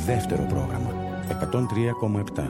Δεύτερο πρόγραμμα 103,7.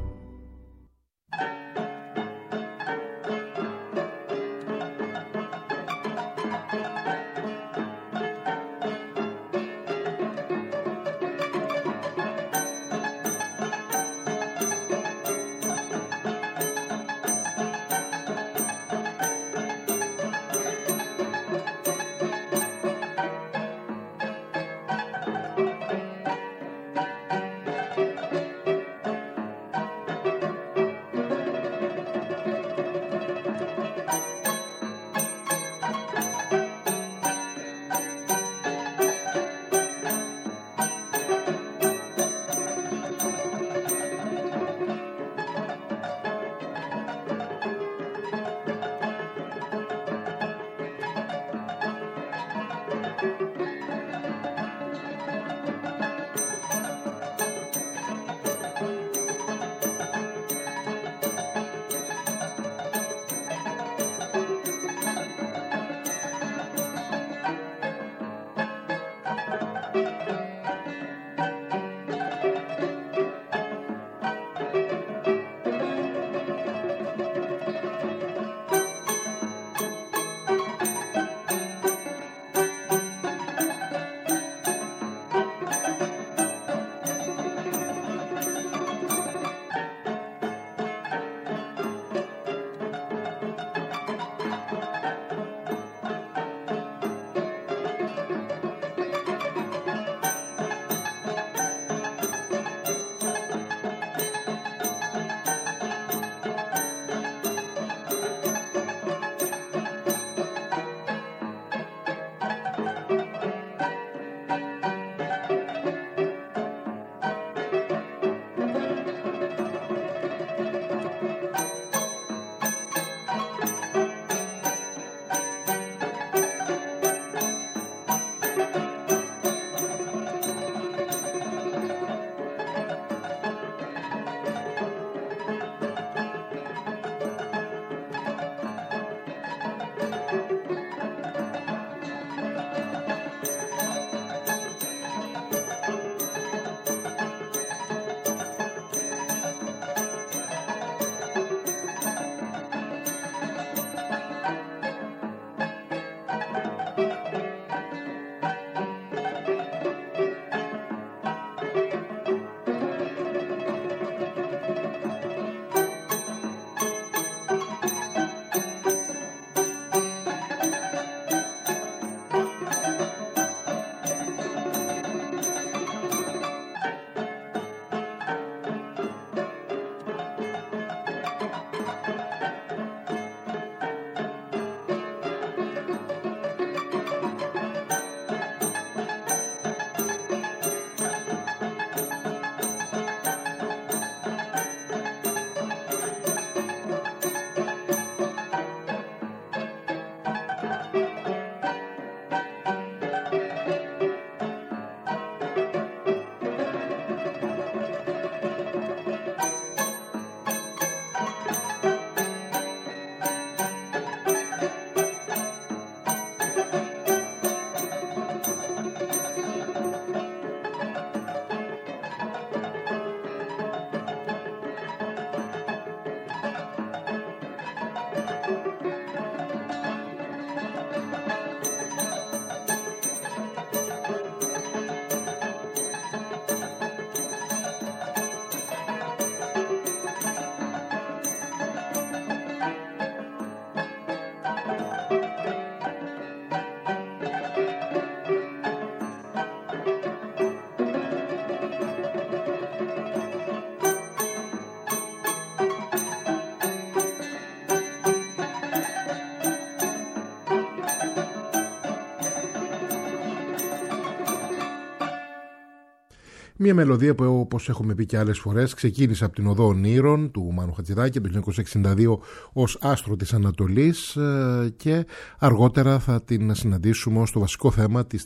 Μια μελωδία που, όπως έχουμε πει και άλλες φορές, ξεκίνησε από την Οδό Ονείρων του Μάνου Χατζηδάκη το 1962 ως Άστρο της Ανατολής και αργότερα θα την συναντήσουμε ως το βασικό θέμα της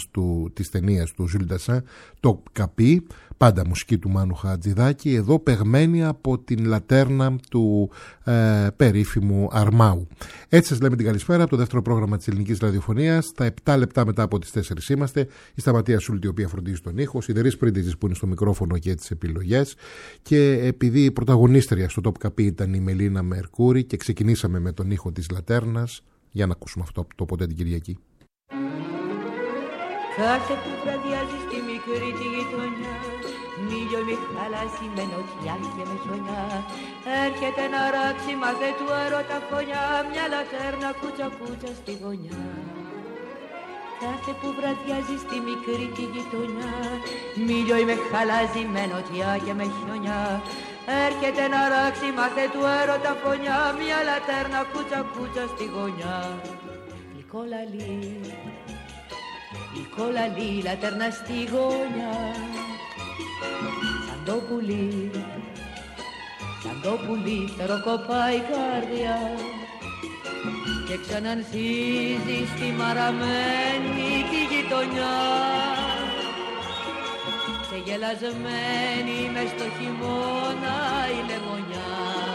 ταινίας του Ζουλ Ντασάν, το Καπί, πάντα μουσική του Μάνου Χατζηδάκη, εδώ παιγμένη από την λατέρνα του περίφημου Αρμάου. Έτσι σας λέμε την καλησπέρα από το δεύτερο πρόγραμμα της ελληνικής ραδιοφωνίας. Τα 7 λεπτά μετά από τις 4 είμαστε. Η Σταματία Σούλτη, η οποία φροντίζει τον ήχο. Σιδερής Πρίντης Μαρίζης που είναι στο μικρόφωνο και τις επιλογές, και επειδή η πρωταγωνίστρια στο Top Capή ήταν η Μελίνα Μερκούρη και ξεκινήσαμε με τον ήχο της Λατέρνας, για να ακούσουμε αυτό το ποτέ την Κυριακή. Κάθε που βραδιάζει στη μικρή τη γειτονιά, μήλιο με θάλασσι με νοτιά και με χιονιά, έρχεται να ράξει μάθε του έρωτα φωνιά, μια λατέρνα κούτσα κούτσα στη γωνιά. Κάθε που βραδιάζει στη μικρή τη γειτονιά, μήλιο με χαλάζει με νοτιά και με χιονιά, έρχεται να ράξει μάθε του έρωτα φωνιά, μια λατέρνα κούτσα κούτσα στη γωνιά. Λικόλαλη, λικόλαλη, λατέρνα στη γωνιά, σαν το πουλί, φτεροκοπάει η καρδιά και ξανανθίζει στη μαραμένη τη γειτονιά, ξεγελασμένη μες στο χειμώνα η λεμονιά.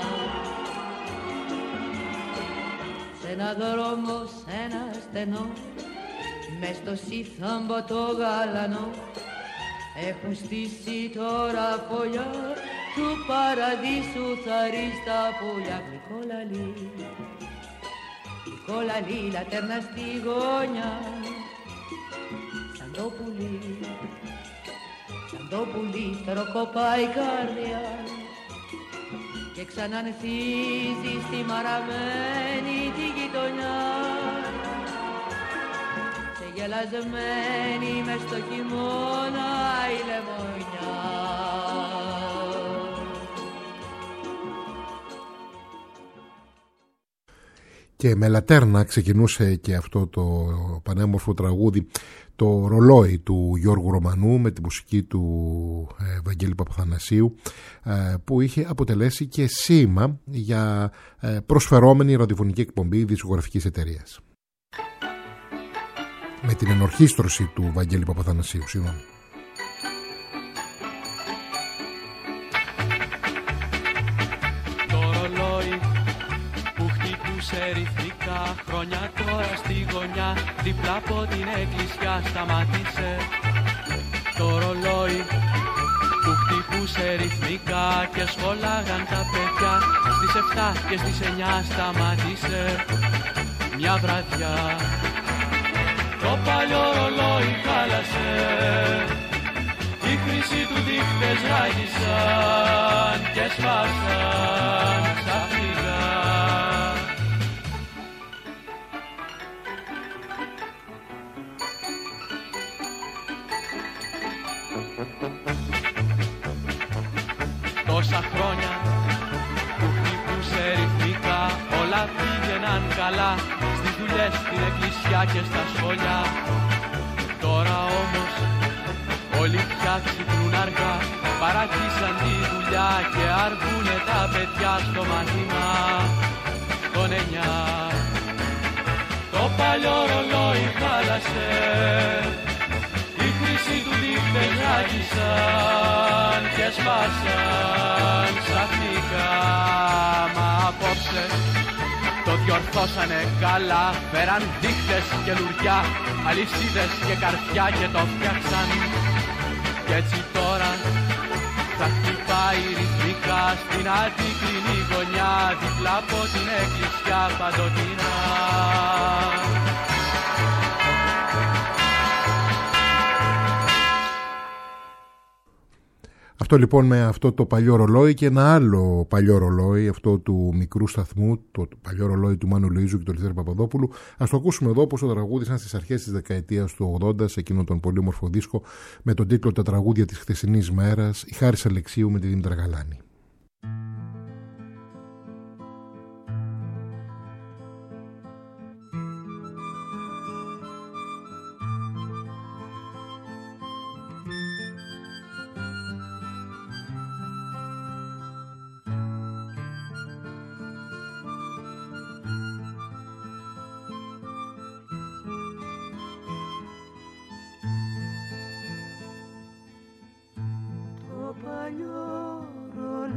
Σ' ένα δρόμο, σ' ένα στενό, μες στο σύθαμπο το γαλανό, έχουν στήσει τώρα φωλιά του παραδείσου θαρρεί στα πουλιά. Γλυκόλαλη, γλυκόλαλη, λατέρνα στη γωνιά, σαν το πουλί, φτεροκοπάει η καρδιά και ξανανθίζει στη μαραμένη τη γειτονιά, γελασμένη μες στο χειμώνα η λεμονιά. Και με Λατέρνα ξεκινούσε και αυτό το πανέμορφο τραγούδι, το Ρολόι του Γιώργου Ρωμανού, με τη μουσική του Βαγγέλη Παπαθανασίου, που είχε αποτελέσει και σήμα για προσφερόμενη ραδιοφωνική εκπομπή δισκογραφικής εταιρείας. Με την ενορχήστρωση του Βαγγέλη Παπαθανασίου, συγγνώμη. Το ρολόι που χτυπούσε ρυθμικά χρόνια τώρα στη γωνιά, δίπλα από την εκκλησιά σταμάτησε. Το ρολόι που χτυπούσε ρυθμικά και σχολάγαν τα παιδιά, στις 7 και στις 9 σταμάτησε. Μια βραδιά το παλιό ρολόι χάλασε, η χρυσή του δείχτες ράγισαν και σπάσαν ξαφνικά. Τόσα χρόνια που χτυπούσε ρυθμικά, όλα πήγαιναν καλά, στις δουλειές, στην εκκλησιά και στα σχολιά. Τώρα όμως όλοι πια ξυπνούν αργά, παρατήσαν τη δουλειά και αργούνε τα παιδιά στο μάθημα των 9. Το παλιό ρολόι χάλασε, οι χρυσοί του δείχτες ράγισαν και σπάσαν ξαφνικά. Μα απόψε το διορθώσανε καλά, φέραν δείχτες και λουριά, αλυσίδες και καρφιά και το φτιάξαν. Κι έτσι τώρα θα χτυπάει ρυθμικά στην αντικρινή γωνιά, δίπλα από την εκκλησιά παντοτινά. Αυτό λοιπόν με αυτό το παλιό ρολόι και ένα άλλο παλιό ρολόι, αυτό του μικρού σταθμού, το παλιό ρολόι του Μάνου Λουίζου και του Λευτέρη Παπαδόπουλου. Ας το ακούσουμε εδώ, όπως το τραγούδισαν στις αρχές της δεκαετίας του 80 σε εκείνον τον πολύ όμορφο δίσκο με τον τίτλο «Τα τραγούδια της χθεσινής μέρας», η Χάρης Αλεξίου με τη Δήμητρα Γαλάνη. παλιό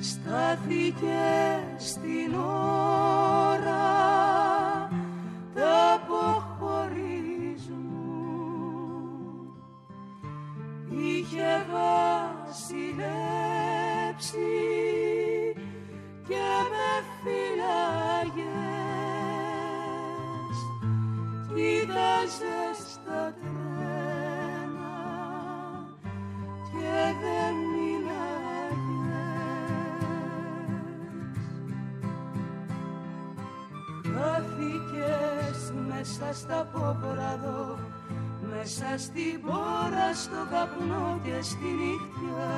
στάθηκε στην ώρα τ' αποχωρισμού. Είχε βασιλέψει και με φυλάγες, κοίταζε στα τρένα και δεν χάθηκες μέσα στα πόπραδο, μέσα στην πόρα, στο καπνό και στη νύχτια,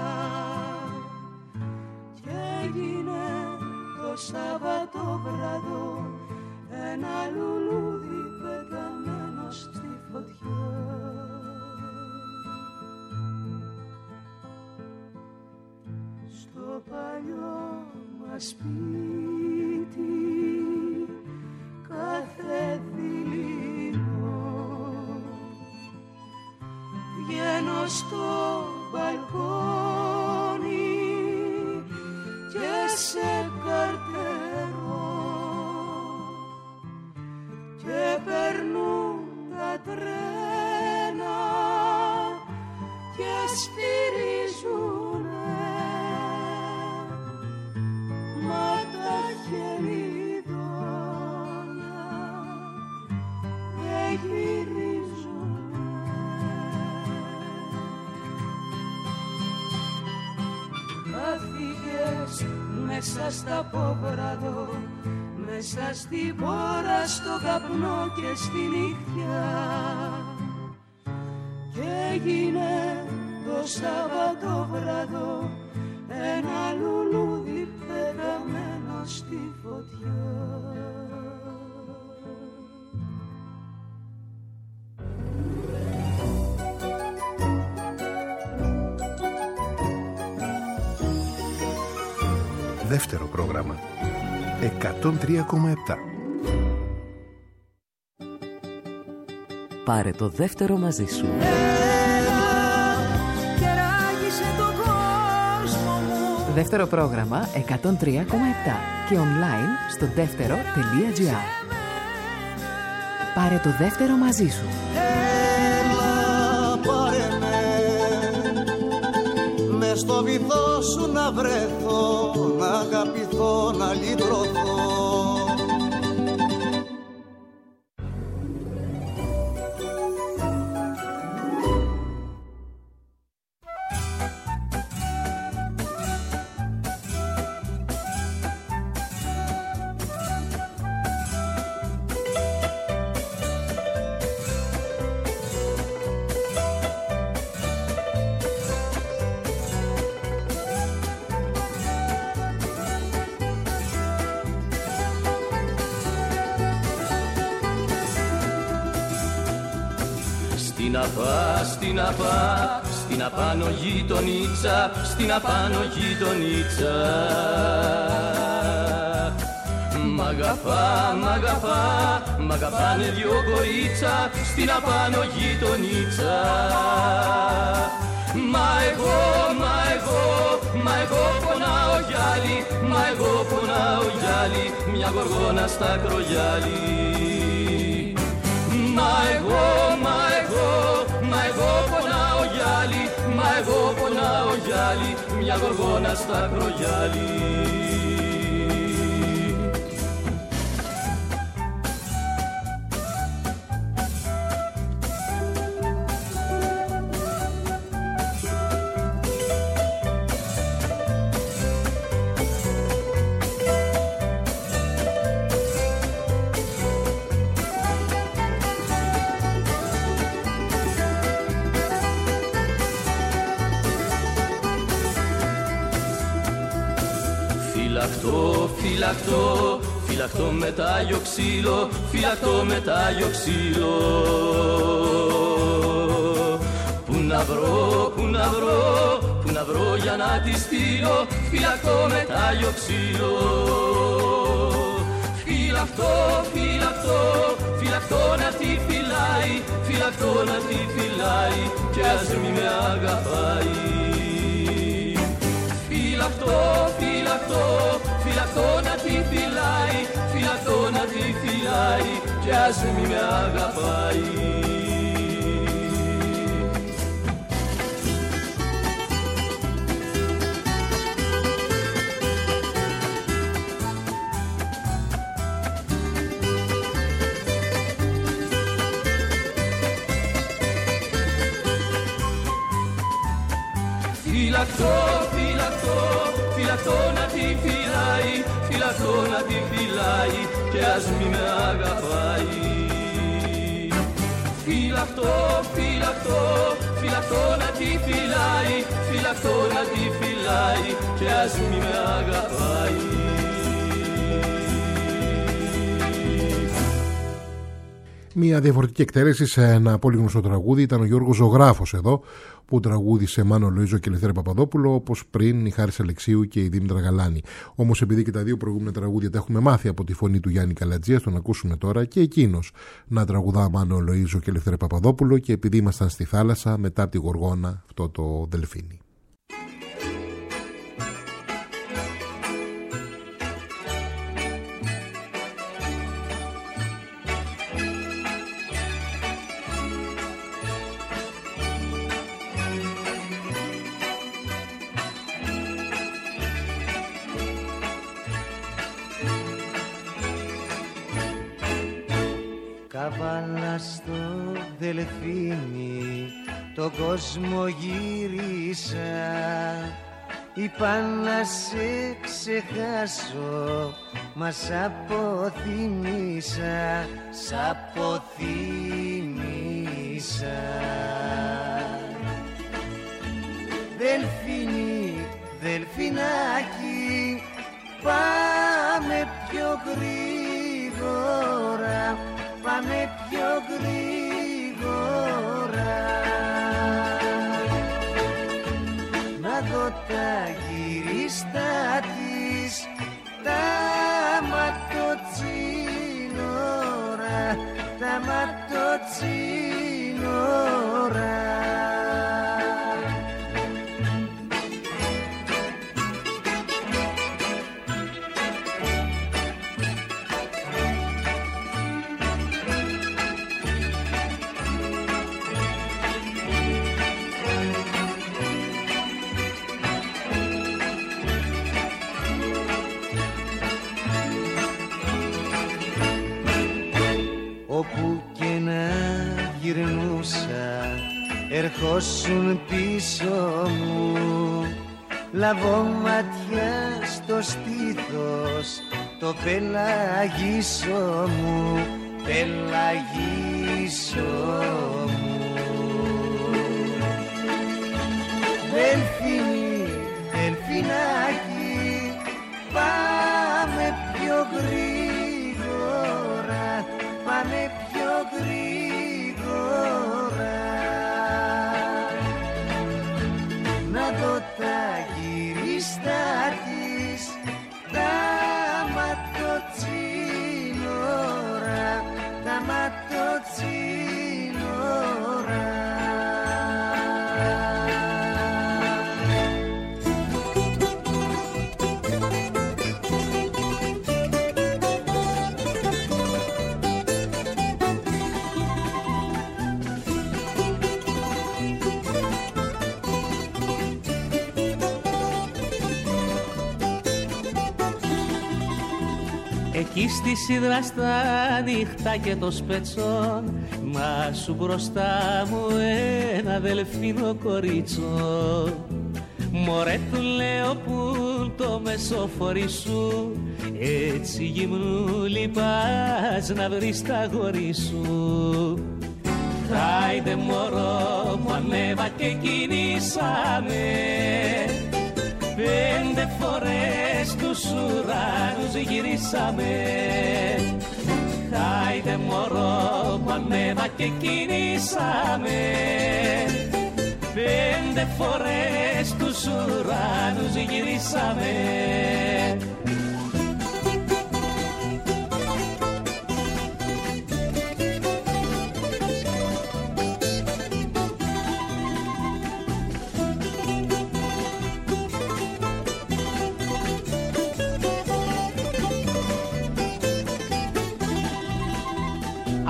και έγινε το Σαββατόβραδο ένα λουλούδι πεταμένο στη φωτιά. Στο παλιό μας σπίτι κάθε δειλινό βγαίνω στο μπαλκόνι και σε καρτερώ και περνούν τα τρένα και σφυρίζουνε, μα τα χελιδόνια δεν γυρίζουνε. Χάθηκες μέσα στα πόπραδο, μέσα στην πόρα, στο καπνό και στη νύχτια, και έγινε το Σαββατόβραδο ένα λουλούδι πεταμένο στη φωτιά. Δεύτερο πρόγραμμα 103,7. Πάρε το δεύτερο μαζί σου. Δεύτερο πρόγραμμα 103,7 και online στο δεύτερο.gr. Πάρε το δεύτερο μαζί σου. Έλα πάρε με, μες στο βυθό σου να βρεθώ, να αγαπηθώ, να λυτρωθώ. Στην απάνω γειτονίτσα, στην απάνω γειτονίτσα. Μ' αγαπάνε δυο κορίτσα, στην απάνω γειτονίτσα. Μα εγώ πονάω γυάλι, μα εγώ πονάω γυάλι, μια γοργόνα στα κρογιάλι. Μα εγώ πονάω γυάλι, μα εγώ πονάω γυάλι, μια γοργόνα στα κρογιάλι. Φυλακτώ με τάγιο ξύλο, φυλακτώ με τάγιο ξύλο. Πού να βρω για να τη στείλω, φυλακτώ με τάγιο ξύλο. Φυλακτώ να τη φυλάει, φυλακτώ να τη φυλάει και ας μη με αγαπάει. Φυλακτώ, φυλακτώ, φυλακτώ να τη φυλάει, φυλακτώ να τη φυλάει κι ας μη με αγαπάει. Φυλακτώ, φυλακτώ, φυλακτώ να τη φυλάει, φυλακτώ να τη φυλάει και ας μη με αγαπάει. Φυλακτώ, φυλακτώ, φυλακτώ να τη φυλάει, φυλακτώ να τη φυλάει και ας μη με αγαπάει. Μια διαφορετική εκτέλεση σε ένα πολύ γνωστό τραγούδι ήταν ο Γιώργος Ζωγράφος εδώ, που τραγούδισε Μάνο Λοΐζο και Ελευθερία Παπαδόπουλο, όπως πριν η Χάρης Αλεξίου και η Δήμητρα Γαλάνη. Όμως επειδή και τα δύο προηγούμενα τραγούδια τα έχουμε μάθει από τη φωνή του Γιάννη Καλατζίας, τον ακούσουμε τώρα και εκείνος να τραγουδά Μάνο Λοΐζο και Ελευθερία Παπαδόπουλο, και επειδή ήμασταν στη θάλασσα μετά από τη Γοργόνα αυτό το Δελφίνι. Καβάλα στο Δελφίνι τον κόσμο γύρισα, είπα να σε ξεχάσω μα σ' αποθυμίσα, σ' αποθυμίσα. Δελφίνι, Δελφινάκι, πάμε πιο γρήγορα, πάμε πιο γρήγορα, να δω τα γυρίστα της, τα ματοτσίνορα, τα ματοτσίνορα. Όπου και να γυρνούσα ερχόσουν πίσω μου, λαβώ ματιά στο στήθος το πελαγίσο μου, πελαγίσο μου. Δελφίνι, Δελφινάκι, πάμε πιο γρήγορα, πάμε πιο γρήγορα, να δω τα γυρίστα της, τα ματοτσίνορα, τα ματοτσίνορα. Εκεί στη σίδρα στα νύχτα και το σπετσόν, μα σου μπροστά μου ένα δελφίνο κορίτσο. Μωρέ του λέω που το μεσοφορί σου, έτσι γυμνούλη πας να βρεις τα αγόρι σου. Χάιντε μωρό μου ανέβα και κινήσαμε, 5 φορές τους ουρανούς γυρίσαμε. Χάιντε μωρό μου ανέβα και κινήσαμε, 5 φορές τους ουρανούς γυρίσαμε.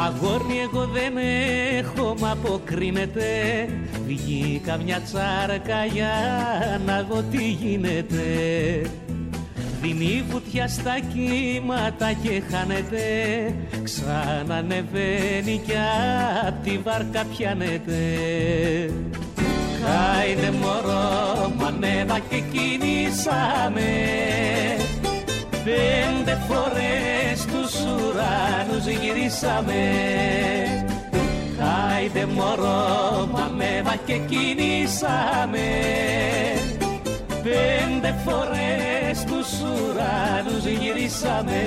Αγόρι εγώ δεν έχω, μ' αποκρίνεται. Βγήκα μια τσάρκα για να δω τι γίνεται. Δίνει βουτιά στα κύματα και χάνεται. Ξανανεβαίνει κι απ' τη βάρκα πιάνεται. Χάιντε μωρό, μ' ανέβα και κινήσαμε. 5 φορές τους ουρανούς γυρίσαμε. Χάιντε μωρό, μ' ανέβα και κινήσαμε. 5 φορές τους ουρανούς γυρίσαμε.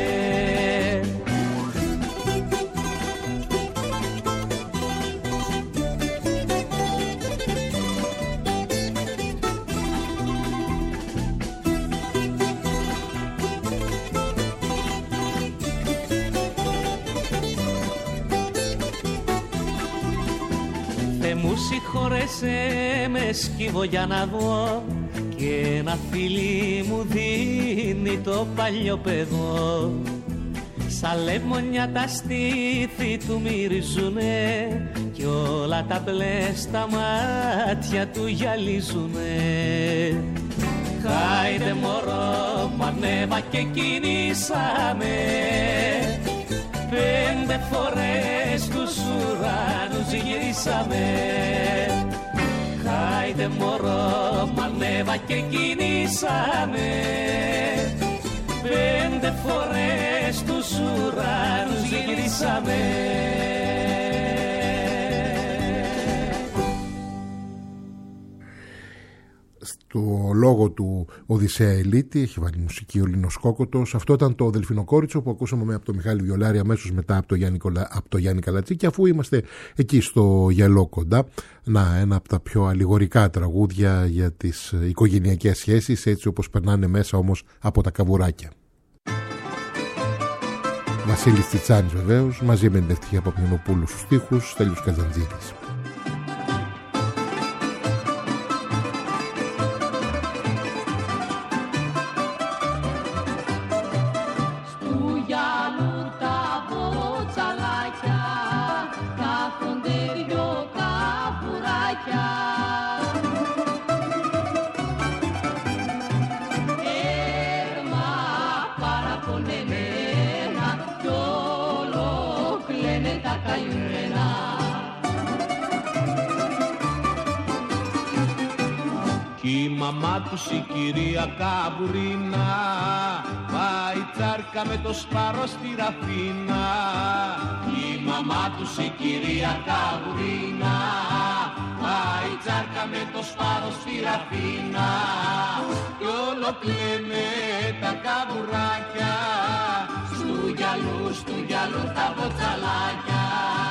Μου συγχωρέσαι, με σκύβω για να δω. Και ένα φίλι μου δίνει το παλιό παιδό. Σαν λεμονιά τα στήθη του μυρίζουνε. Κι όλα τα μπλε στα μάτια του γυαλίζουνε. Χάιντε μωρό, μ' ανέβα και κινήσαμε. 5 φορές τους ουρανούς γυρίσαμε. Χάιντε μωρό, μ' ανέβα και κινήσαμε. 5 φορές τους ουρανούς γυρίσαμε. Στο λόγο του Οδυσσέα Ελίτη έχει βάλει μουσική ο Λίνος Κόκοτος. Αυτό ήταν το Δελφινοκόριτσο που ακούσαμε από τον Μιχάλη Βιολάρη αμέσως μετά από το Γιάννη Καλατσί. Και αφού είμαστε εκεί στο γυαλό κοντά, ένα από τα πιο αλληγορικά τραγούδια για τις οικογενειακές σχέσεις, έτσι όπως περνάνε μέσα όμως από τα καβουράκια. Βασίλης Τσιτσάνης βεβαίως, μαζί με την Ευτυχία Παπνινοπούλου στους στίχους, Στέλιος Καζαντζίδης. Η μαμά τους η κυρία Καβουρίνα πάει τσάρκα με το σπάρο στη Ραφίνα. Η μαμά τους η κυρία Καβουρίνα πάει τσάρκα με το σπάρο στη Ραφίνα. Κι όλο κλαίνε τα καβουράκια στου γυαλού τα μποτσαλάκια.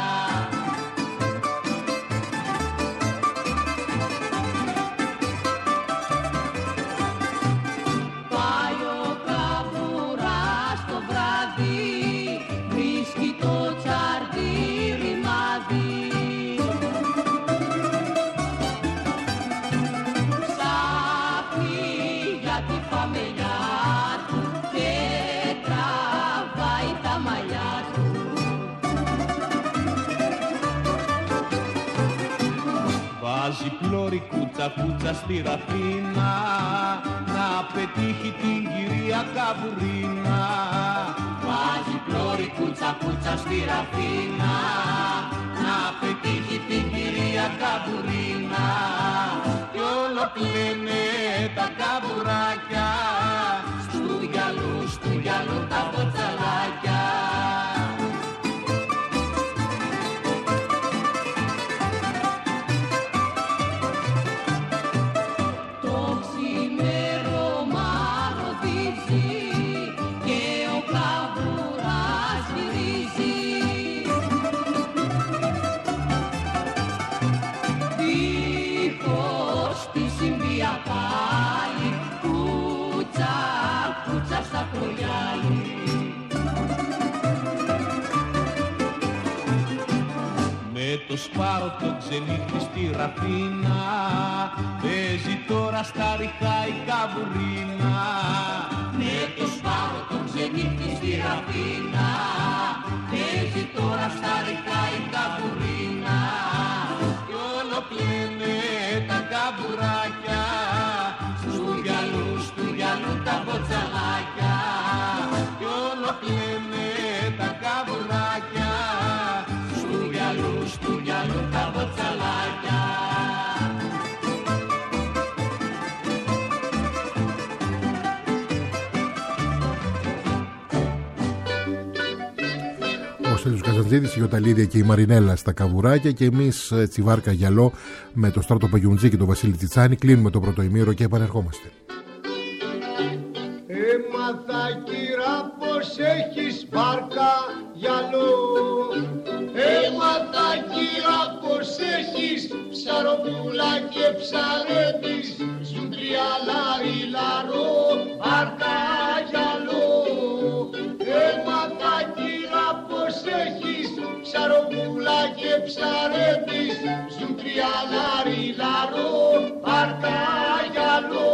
Βάζει πλώρη κούτσα στη Ραφίνα να πετύχει την κυρία Καβουρίνα. Βάζει πλώρη κούτσα στη Ραφίνα να πετύχει την κυρία Καβουρίνα. Κι όλο κλαίνε τα καβουράκια στου γυαλού τα μποτσαλάκια. Με το σπάρο το ξενύχτη στη Ραφίνα παίζει τώρα στα ριχά η Καβουρίνα. Με το σπάρο το ξενύχτη στη Ραφίνα παίζει τώρα στα ριχά Καζαντζίδης, η Γιωταλίδια και η Μαρινέλα στα καβουράκια και εμείς Τσιβάρκα Γυαλό με το Στράτο Παγιουντζή και τον Βασίλη Τσιτσάνη. Κλείνουμε το πρώτο ημίωρο και επανερχόμαστε. Έμαθα κύρα πως έχεις βάρκα γυαλό. Έμαθα κύρα πως έχεις ψαροπούλα και ψαρέτης. Ζουν τριαλάρι λαρό βάρκα γυαλό. Έμαθα κύρα πως έχεις ψαροπούλα και ψαρέτης. Ζουν τριαλάρι λαρό βάρκα γυαλό.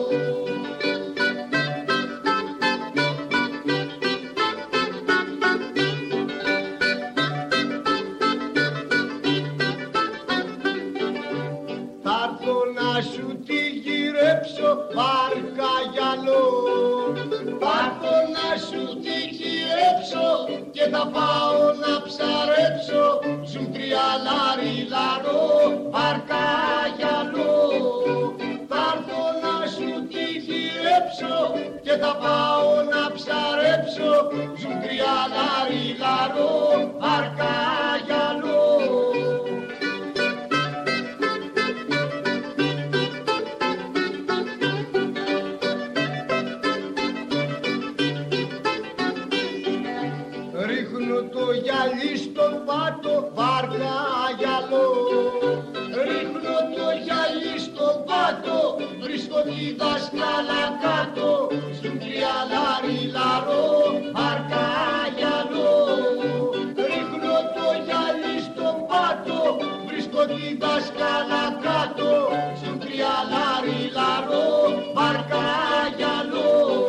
Βάρκα γυαλό, πάρθω να σου τη γυρέψω και θα πάω να ψαρέψω. Ζουν τριαλάρι λαρό, βάρκα γυαλό. Πάρθω να σου τη γυρέψω και θα πάω να ψαρέψω. Ζουν τριαλάρι λαρό, βάρκα γυαλό. Το γυαλί στον πάτο, βάρκα γυαλό. Ρίχνω το γυαλί στον πάτο, βρίσκω τη δασκάλα κάτω. Στην τριαλάρι λαρό, βάρκα γυαλό. Ρίχνω το γυαλί στον πάτο, βρίσκω τη δασκάλα κάτω. Στην τριαλάρι λαρό, βάρκα γυαλό.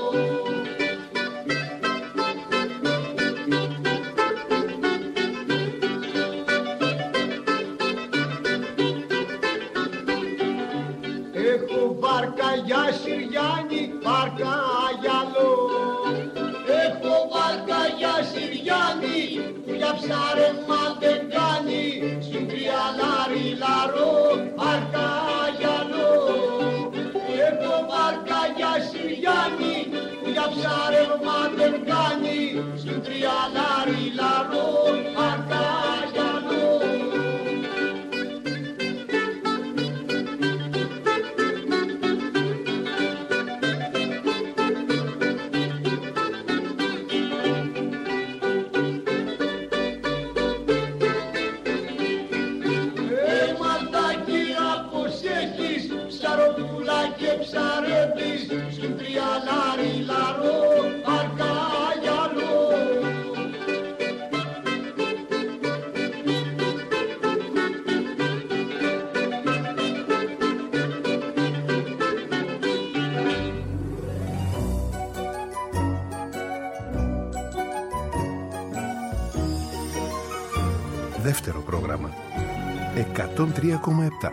Για Συριάννη, βάρκα γυαλό. Έχω βάρκα για Συριάννη, που για ψάρεμα δεν κάνει. Στην τριαλάρι λαρό, βάρκα γυαλό. Έχω βάρκα για Συριάννη, που για ψάρεμα δεν κάνει. Στην τριαλάρι λαρό, βάρκα γυαλό. Ψαρέτης, στην τριαλάρι λαρό, βάρκα γυαλό. Δεύτερο πρόγραμμα 103,7.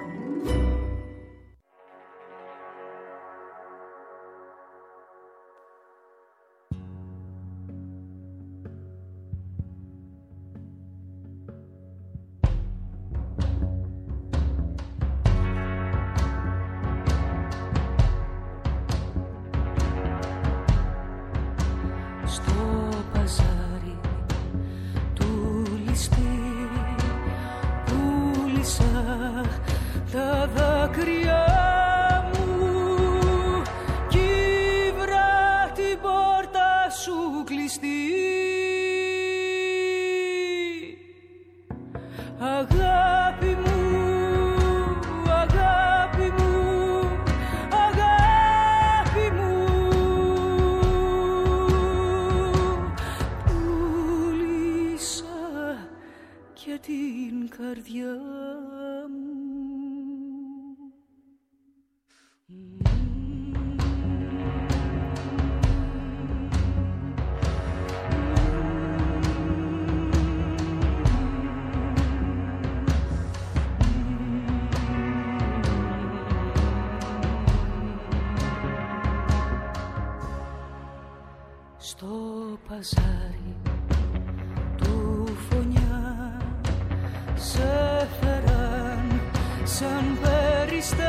Στο παζάρι του φωνιά σε φέραν σαν περιστέρι,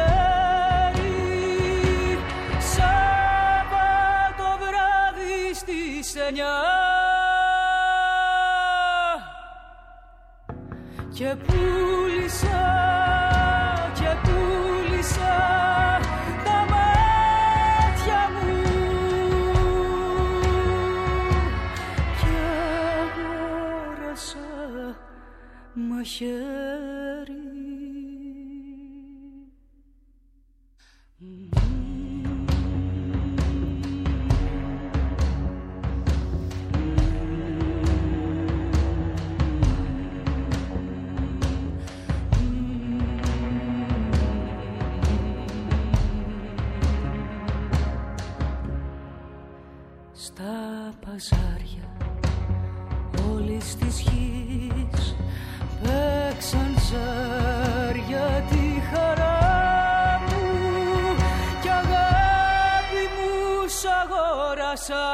Σάββατο βράδυ στις 9. και πούλησα τα μάτια μου και αγόρασα μαχαίρι. Στα παζάρια όλης της γης παίξαν ζάρια τη χαρά μου κι αγάπη μου σ' αγόρασα.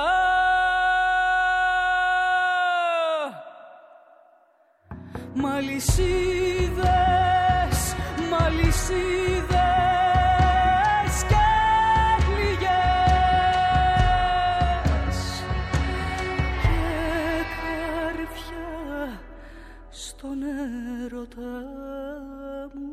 Μαλισίδες, μαλισίδες στον έρωτα μου.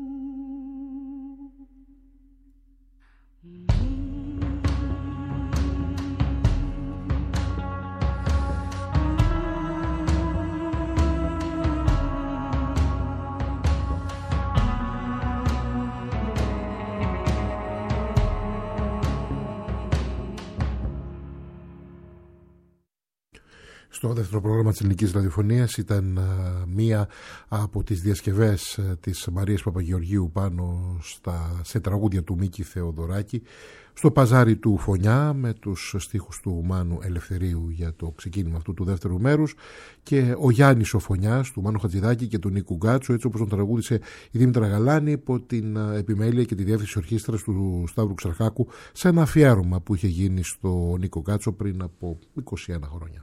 Στο δεύτερο πρόγραμμα της ελληνικής ραδιοφωνίας ήταν μία από τις διασκευές της Μαρίας Παπαγεωργίου πάνω σε τραγούδια του Μίκη Θεοδωράκη, στο παζάρι του Φωνιά, με τους στίχους του Μάνου Ελευθερίου για το ξεκίνημα αυτού του δεύτερου μέρους, και ο Γιάννης ο Φωνιάς του Μάνου Χατζηδάκη και του Νίκου Γκάτσου, έτσι όπως τον τραγούδισε η Δήμητρα Γαλάνη υπό την επιμέλεια και τη διεύθυνση ορχήστρας του Σταύρου Ξαρχάκου, σε ένα αφιέρωμα που είχε γίνει στο Νίκο Γκάτσο πριν από 21 χρόνια.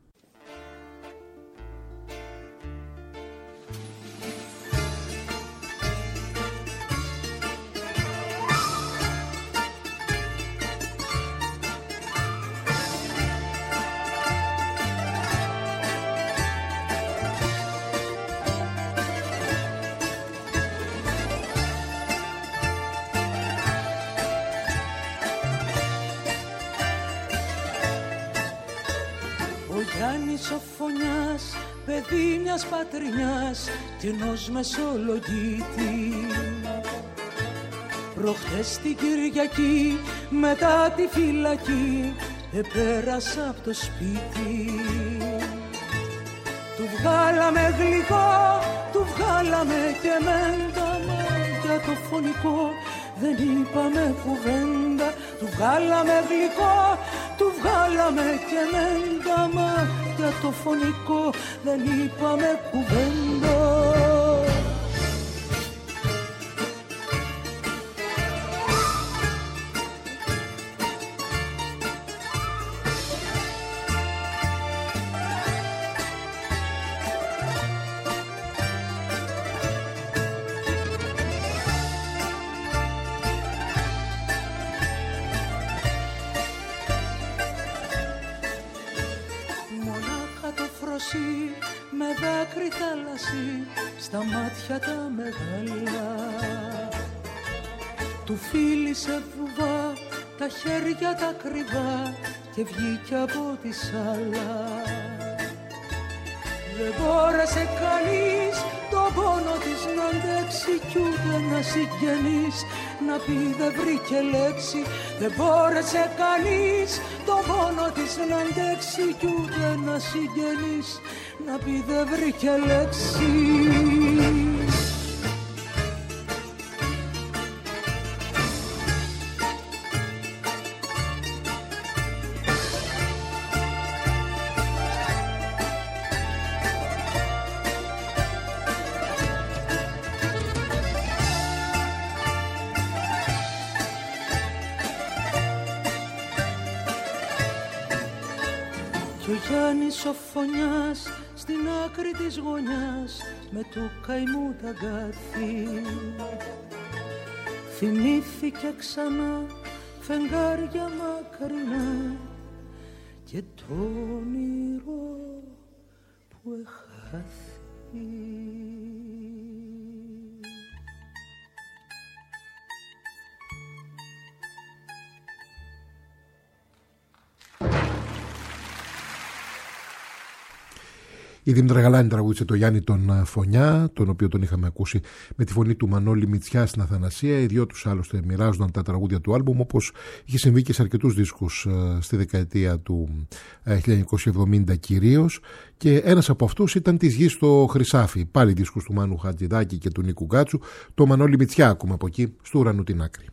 Ο Φωνιάς, παιδί μιας πατρινιάς κι ενός μεσολογίτη, προχτές την Κυριακή μετά τη φυλακή επέρασα από το σπίτι. Του βγάλαμε γλυκό, του βγάλαμε και μένταμα, για το φωνικό δεν είπαμε κουβέντα. Του βγάλαμε γλυκό, του βγάλαμε και μένταμα, για το φωνικό δεν είπαμε κουβέντα. Με δάκρυ θάλασσι στα μάτια τα μεγάλα, του φίλησε βουβά τα χέρια τα κρυβά και βγήκε από τη σάλα. Δεν μπόρεσε κανείς τον πόνο της να αντέξει κι ούτε να συγγενείς να πει δεν βρήκε λέξη. Δεν μπόρεσε κανείς τον πόνο της να αντέξει κι ούτε να συγγενείς να πει δεν βρήκε λέξη. Κι ο Γιάννης ο Φωνιάς στην άκρη της γωνιάς με του καημού τα γκάθη θυμήθηκε ξανά φεγγάρια μακρινά και το όνειρο που εχάθη. Η Δήμητρα Γαλάνη τραγούδισε το Γιάννη τον Φωνιά, τον οποίο τον είχαμε ακούσει με τη φωνή του Μανώλη Μητσιά στην Αθανασία. Οι δυο τους άλλωστε μοιράζονταν τα τραγούδια του άλμπουμ, όπως είχε συμβεί και σε αρκετούς δίσκους στη δεκαετία του 1970 κυρίως. Και ένας από αυτούς ήταν «Της γης στο Χρυσάφι», πάλι δίσκους του Μάνου Χατζηδάκη και του Νίκου Γκάτσου. Το Μανώλη Μητσιά ακούμε από εκεί, «Στου ουρανού την άκρη».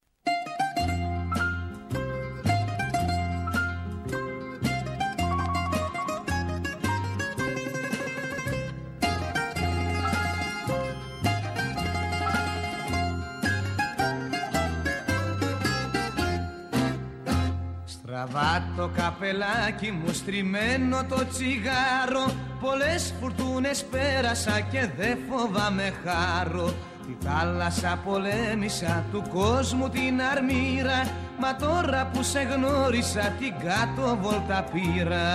Τραβά το καπελάκι μου στριμμένο το τσιγάρο, πολλές φουρτούνες πέρασα και δεν φοβάμαι χάρο. Τη θάλασσα πολέμησα, του κόσμου την αρμήρα, μα τώρα που σε γνώρισα την κάτω βόλτα πήρα.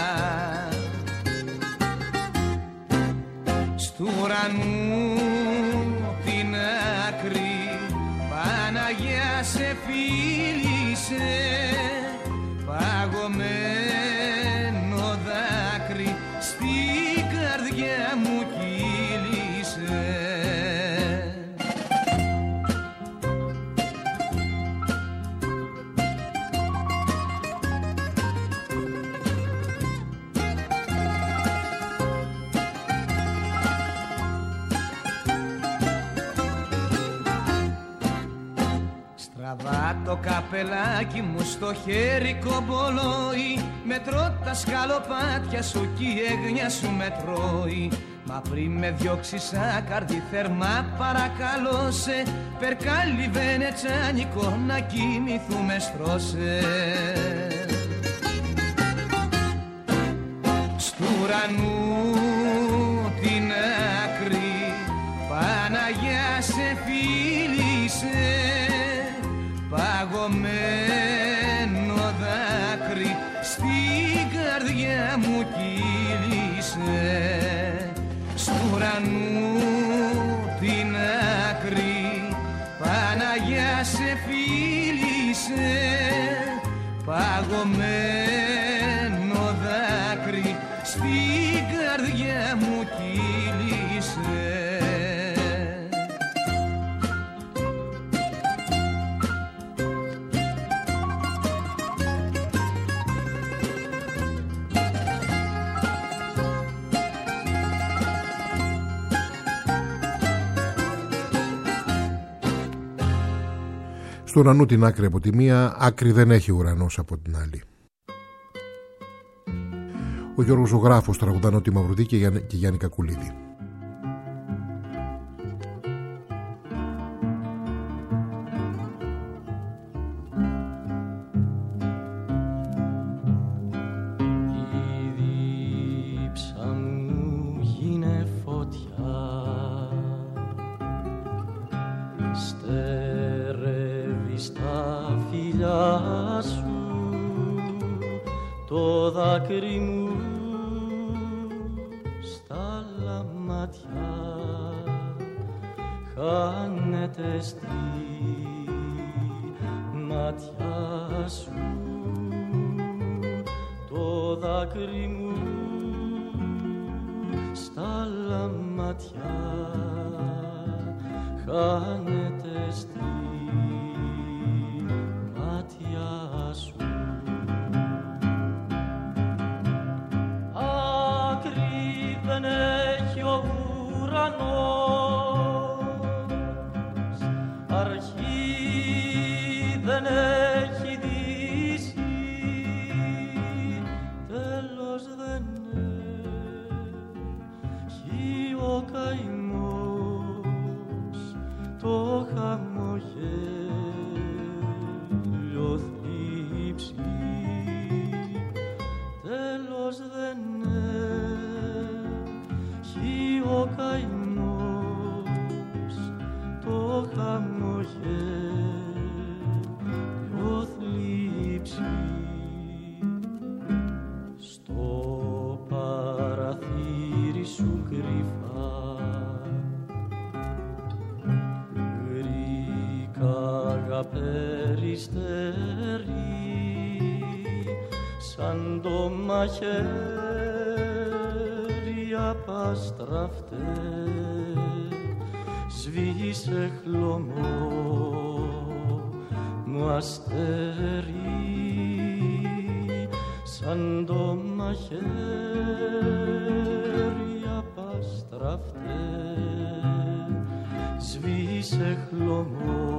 Στου ουρανού την άκρη, Παναγιά σε φίλησε, παγωμένο δάκρυ στην καρδιά μου κύλησε. Τραβά το καπελάκι μου στο χέρι κομπολόι, μετρώ τα σκαλοπάτια σου κι η έγνοια σου μετρώει. Μα πριν με διώξεις άκαρδη θερμά παρακαλώ σε, περκάλι βενετσάνικο να κοιμηθούμε στρώσε. Στου ουρανού την άκρη, Παναγιά σε φίλησε, παγωμένο δάκρυ στην καρδιά μου κύλησε. Στου ουρανού την άκρη, Παναγιά σε φίλησε, παγωμένο δάκρυ στην καρδιά μου κύλησε. Στου ουρανού την άκρη από τη μία, άκρη δεν έχει ουρανός από την άλλη. Ο Γιώργος Ζωγράφος τραγουδάνε τη Μαυρουδή και Γιάννη Κακουλίδη. Δάκρυ μου στα λαμάτια χάνεται στη μάτια σου. Το δάκρυ μου στα λαμάτια χάνεται στη μάτια σου. Δεν έχει ο ουρανός αρχή, δεν έχει δύση, τέλος δεν έχει ο καημός, το χαμογέλιο θλίψη, τέλος δεν ο καημός, το χαμογέλιο θλίψη. Στο παραθύρι σου κρυφά γρήκα περιστέρι σαν το μαχαίρι απαστραφτέ, σβήσε χλωμό μου αστέρι σαν το μαχαίρι απαστραφτέ, σβήσε χλωμό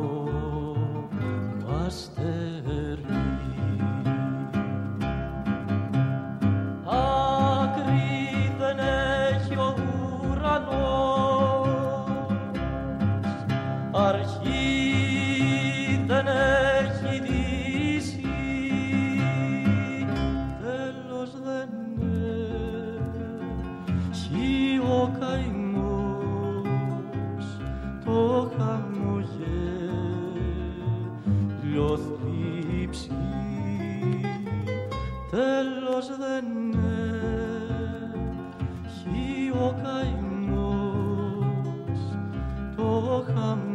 μου αστέρι. Άκρη δεν έχει ο ουρανός, αρχή δεν έχει δύση, τέλος δεν έχει ο καημός, το χαμογέλιο θλίψη, τέλος δεν έχει ο καημός, το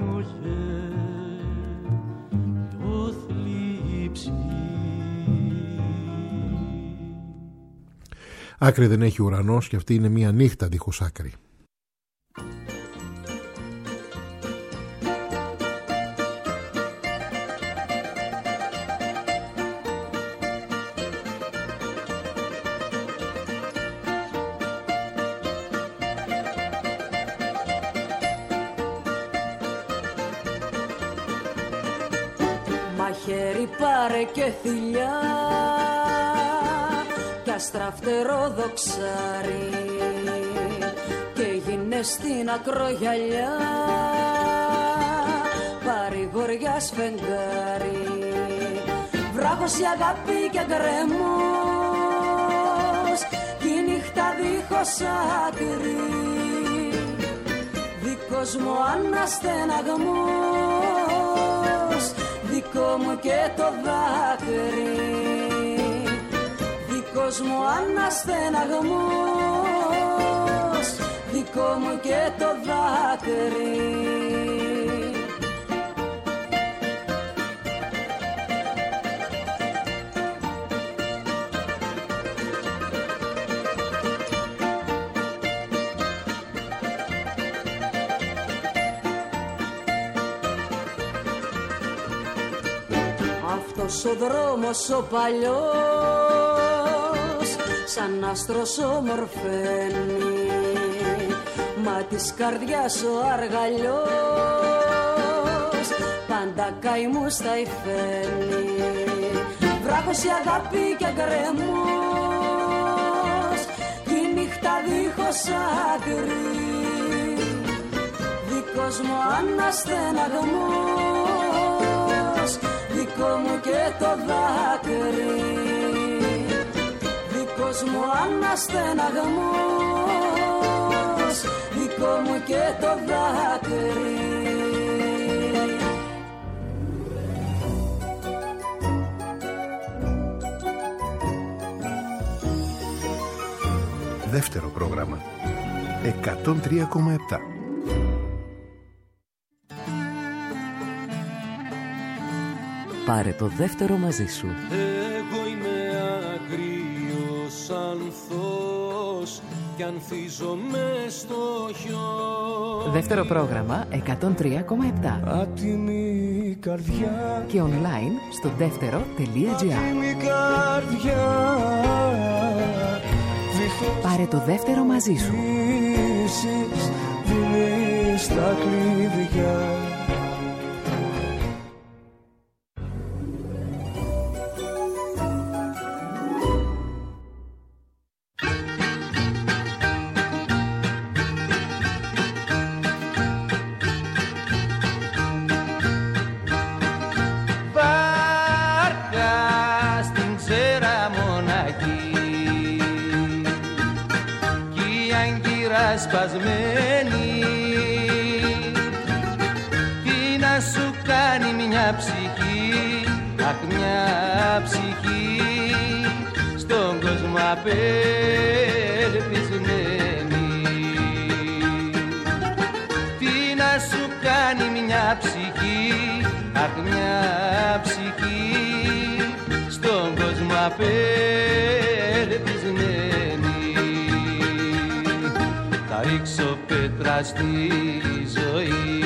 χαμογέλιο θλίψη. Άκρη δεν έχει ουρανός και αυτή είναι μια νύχτα δίχως άκρη. Μαχαίρι πάρε και θηλιά κι αστραφτερό δοξάρι και γίνε στην ακρογιαλιά παρηγοριά σφενγάρι, βράχος η αγάπη και γκρέμος κι η νύχτα δίχως άκρη, δικός μου αναστεναγμός, δικό μου και το δάκρυ, δικός μου αναστεναγμός, δικό μου και το δάκρυ. Αυτός ο δρόμος ο παλιός σαν άστρος ομορφαίνει, μα της καρδιάς ο αργαλιός πάντα καημούς θα υφαίνει, βράχος η αγάπη και γκρέμος κι η νύχτα δίχως άκρη, δικός μου αναστεναγμός, δικό μου και το δάκρυ, δικός μου αναστεναγμός, δικό μου και το δάκρυ. Δεύτερο πρόγραμμα 103,7. Πάρε το δεύτερο μαζί σου. Εγώ είμαι αγρίος ανθός κι ανθίζομαι στο χιόνι. Δεύτερο πρόγραμμα 103,7. Άτιμη καρδιά Και online στο δεύτερο.gr. Άτιμη καρδιά, Πάρε το δεύτερο μαζί σου. δίνεις τα κλειδιά. Σπασμένη, τι να σου κάνει μια ψυχή, αχ μια ψυχή, στον κόσμο απελπισμένη. Τι να σου κάνει μια ψυχή, αχ μια ψυχή, στον κόσμο απελπισμένη. ρίξω πέτρα στη ζωή.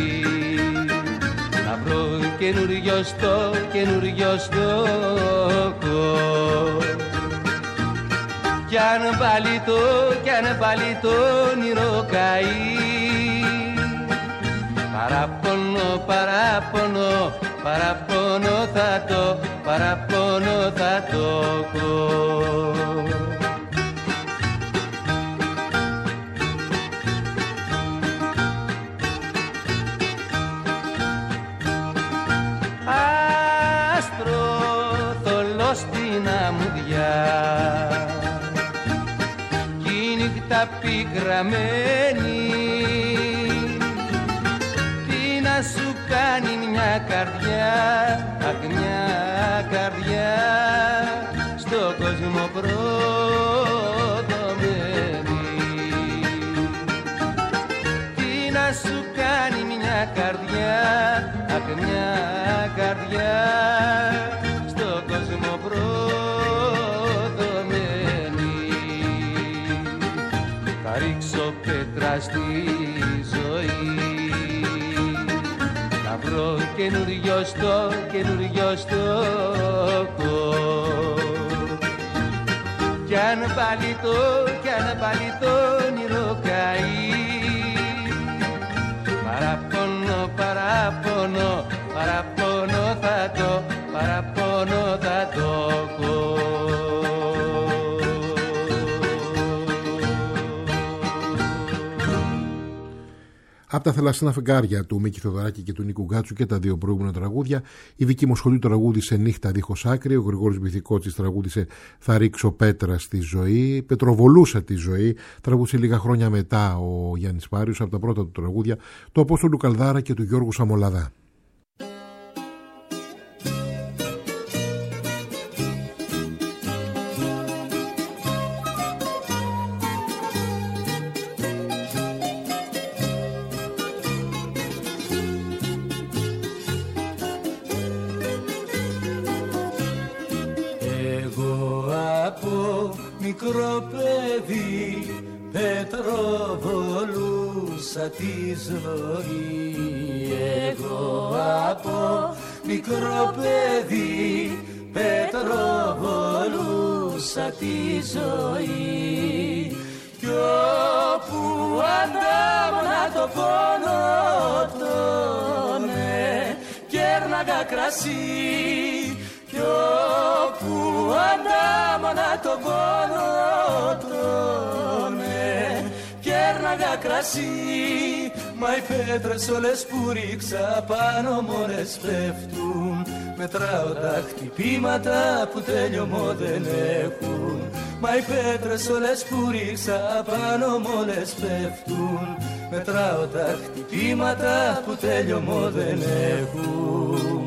Να βρω καινούριο στόχο. Κι αν πάλι το όνειρο καεί, παραπονώ θα το έχω. Άστρο θολό στην αμμουδιά κι η νύχτα πικραμένη, τι να σου κάνει μια καρδιά, αχ μια καρδιά στον κόσμο προδομένη. Τι να σου κάνει μια καρδιά, αχ μια καρδιά στον κόσμο προδομένη. Θα ρίξω πέτρα στη ζωή, να βρω καινούριο στόχο. Κι αν πάλι το όνειρο καεί, παραπονώ θα το έχω. Από τα θαλασσινά φεγγάρια του Μίκη Θοδωράκη και του Νίκου Γκάτσου και τα δύο προηγούμενα τραγούδια, η Βική Μοσχολίου τραγούδισε Νύχτα δίχως άκρη, ο Γρηγόρης Μπιθικότσης τραγούδισε Θα ρίξω πέτρα στη ζωή, Πετροβολούσα τη ζωή, τραγούδισε λίγα χρόνια μετά ο Γιάννης Πάριος, από τα πρώτα του τραγούδια, του Απόστολου Καλδάρα και του Γιώργου Σαμολαδά. Μικρό παιδί πετροβολούσα τη ζωή. Εγώ από μικρό παιδί πετροβολούσα τη ζωή. Κι όπου αντάμωνα το πόνο τόνε κέρναγα κρασί. Κι όπου αντάμωνα το πόνο τρώνε κέρναγα κρασί. Μα οι πέτρες όλες που ρίξα πάνω μόλες πέφτουν. Μετράω τα χτυπήματα που τέλειωμό δεν έχουν. Μα οι πέτρες όλες που ρίξα πάνω μόλες πέφτουν. Μετράω τα χτυπήματα που τέλειωμό δεν έχουν.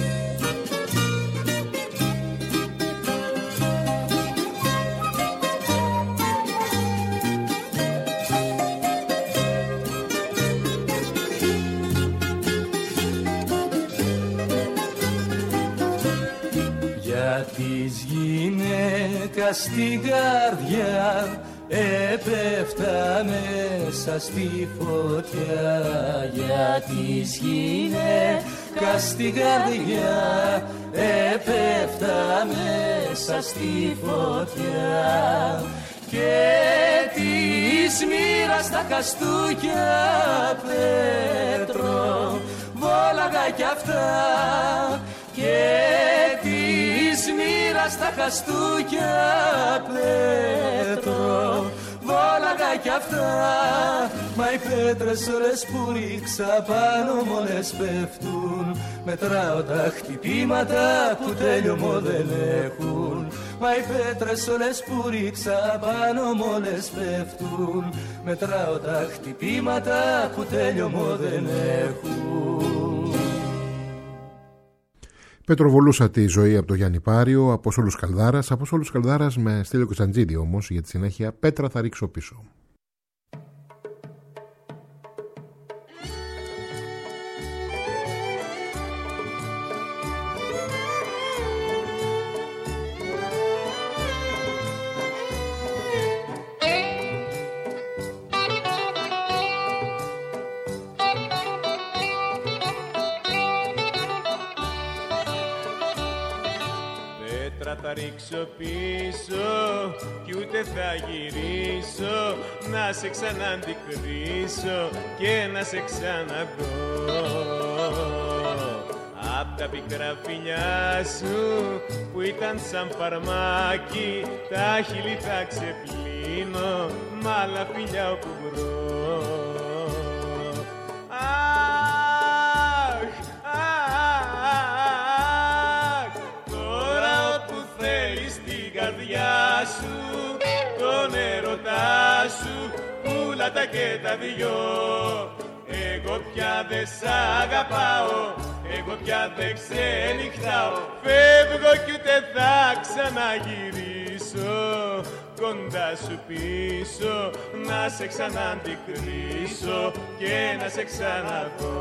Της γυναίκας στην καρδιά έπεφτα μέσα στη φωτιά. Για της γυναίκας στην καρδιά έπεφτα μέσα στη φωτιά. Και της μοίρας τα χαστούκια πέτρο βόλαγα κι αυτά. Και της μοίρας τα χαστούκια πέτρο βόλαγα κι αυτά. Μα οι πέτρες όλες που ρίξα πάνω μόλες πέφτουν. Μετράω τα χτυπήματα που τέλειωμό δεν έχουν. Μα οι πέτρες όλες που ρίξα πάνω μόλες πέφτουν. Μετράω τα χτυπήματα που τέλειωμό δεν έχουν. Πετροβολούσα τη ζωή από το Γιάννη Πάριο, Απόστολος Καλδάρας. Απόστολος Καλδάρας με Στέλιο Κωνσταντζίδη όμως, για τη συνέχεια Πέτρα θα ρίξω πίσω. ρίξω πίσω κι ούτε θα γυρίσω, να σε ξαναντικρίσω και να σε ξαναδώ. Απ' τα πικρά φιλιά σου που ήταν σαν φαρμάκι, τα χείλη θα ξεπλύνω μ' άλλα φιλιά όπου βρω. Αχ, αχ, τώρα όπου θέλεις την καρδιά σου, τον έρωτά σου, πουλά τα και τα δυο. Εγώ πια δεν σ' αγαπάω, εγώ πια δεν ξενυχτάω, φεύγω κι ούτε θα ξαναγυρίσω κοντά σου πίσω, να σε ξαναντικρίσω και να σε ξαναδώ.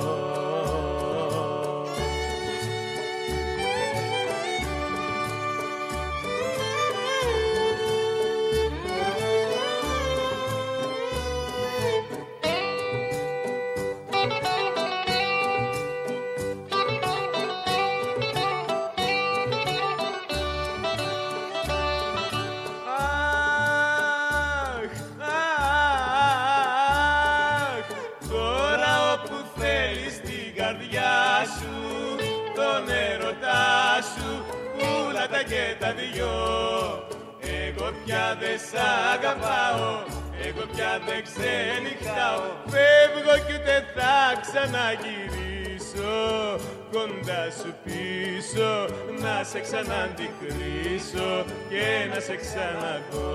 Και τα δυο, εγώ πια δεν σ' αγαπάω, εγώ πια δεν ξενυχτάω, φεύγω κι ούτε θα ξαναγυρίσω κοντά σου πίσω, να σε ξαναντικρίσω και να σε ξαναδώ.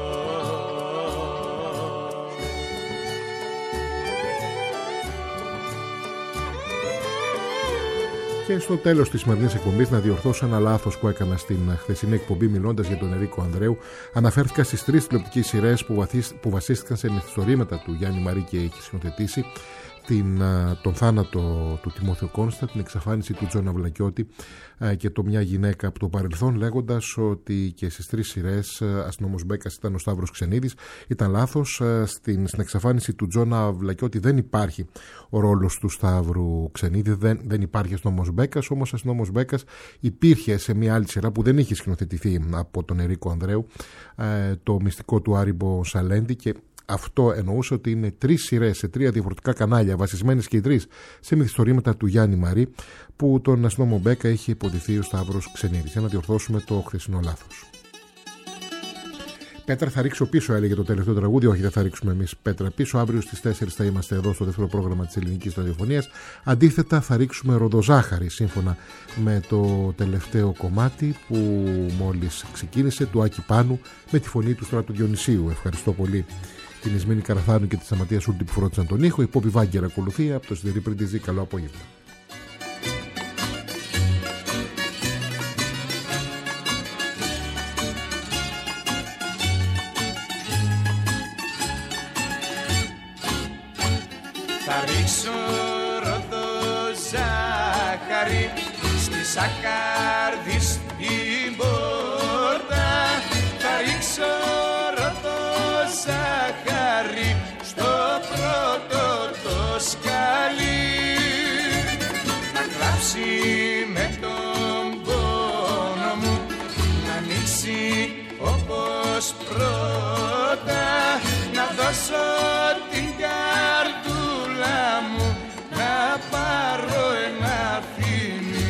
Και στο τέλος της σημερινής εκπομπής να διορθώσω ένα λάθος που έκανα στην χθεσινή εκπομπή μιλώντας για τον Ερίκο Ανδρέου. Αναφέρθηκα στις 3 τηλεοπτικές σειρές που βασίστηκαν σε μυθιστορήματα του Γιάννη Μαρί και έχει σκηνοθετήσει. Τον θάνατο του Τιμόθεου Κόνστα, την εξαφάνιση του Τζόνα Βλακιώτη και το Μια γυναίκα από το παρελθόν, λέγοντας ότι και στις 3 σειρές αστυνόμος Μπέκας ήταν ο Σταύρος Ξενίδης. Ήταν λάθος. Στην εξαφάνιση του Τζόνα Βλακιώτη δεν υπάρχει ο ρόλος του Σταύρου Ξενίδη, δεν υπάρχει αστυνόμος Μπέκας, όμως ο αστυνόμος Μπέκας υπήρχε σε μια άλλη σειρά που δεν είχε σκηνοθετηθεί από τον Ερίκο Ανδρέου, το μυστικό του Άριμπο Σαλέντη, και αυτό εννοούσε ότι είναι 3 σειρές σε 3 διαφορετικά κανάλια, βασισμένες και οι 3 σε μυθιστορήματα του Γιάννη Μαρί, που τον αστυνόμο Μπέκα είχε υποδηθεί ο Σταύρος Ξενίδης. Για να διορθώσουμε το χθεσινό λάθος. Πέτρα, θα ρίξω πίσω, έλεγε το τελευταίο τραγούδι. Όχι, δεν θα ρίξουμε εμείς πέτρα πίσω. Αύριο στις 4 θα είμαστε εδώ στο δεύτερο πρόγραμμα της ελληνικής ραδιοφωνίας. Αντίθετα, θα ρίξουμε ροδοζάχαρη, σύμφωνα με το τελευταίο κομμάτι που μόλις ξεκίνησε, του Άκη Πάνου, με τη φωνή του Στράτου Διονυσίου. Ευχαριστώ πολύ την Ισμήνη Καραθάνου και τη Σταματία Σούλτη που φρόντισαν τον ήχο. Η Πόπη Βάγκερ ακολουθεί από το Σιδερή Πριντιζή. Καλό απόγευμα. Θα ρίξω ροδοζάχαρη στη σακάρδη στην πόρτα. Θα ρίξω ροδοζάχαρη στο πρώτο το σκαλί. Να κλάψει με τον πόνο μου, να ανοίξει όπως πρώτα. Να δώσω την καρτούλα μου, να πάρω ένα φοινί.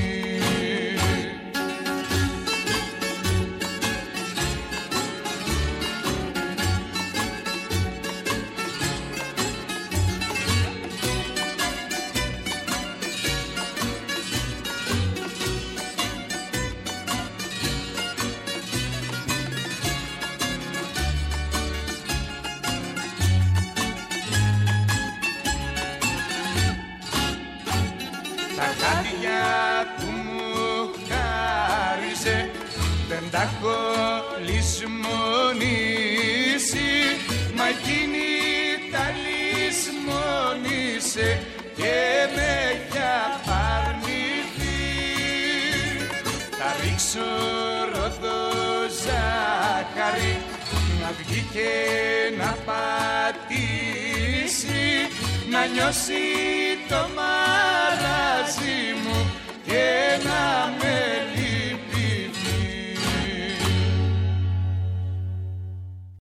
Που μου χάριζε δεν τα έχω λησμονήσει, μα εκείνη τα λησμονήσε και με έχει απαρνηθεί. Θα ρίξω ροδοζάχαρη να βγει και να πατήσει, να νιώσει το μάτι